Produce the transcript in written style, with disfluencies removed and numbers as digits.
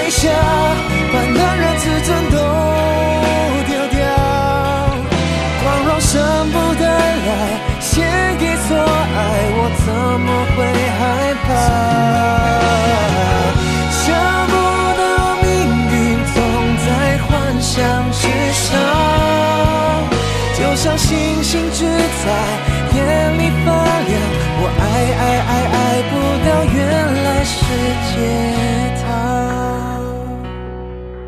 下，把男人自尊都丢掉，光荣生不带来，献给错爱，我怎么会害怕？想不到命运总在幻想之上，就像星星只在眼里发亮，我爱不到，原来世界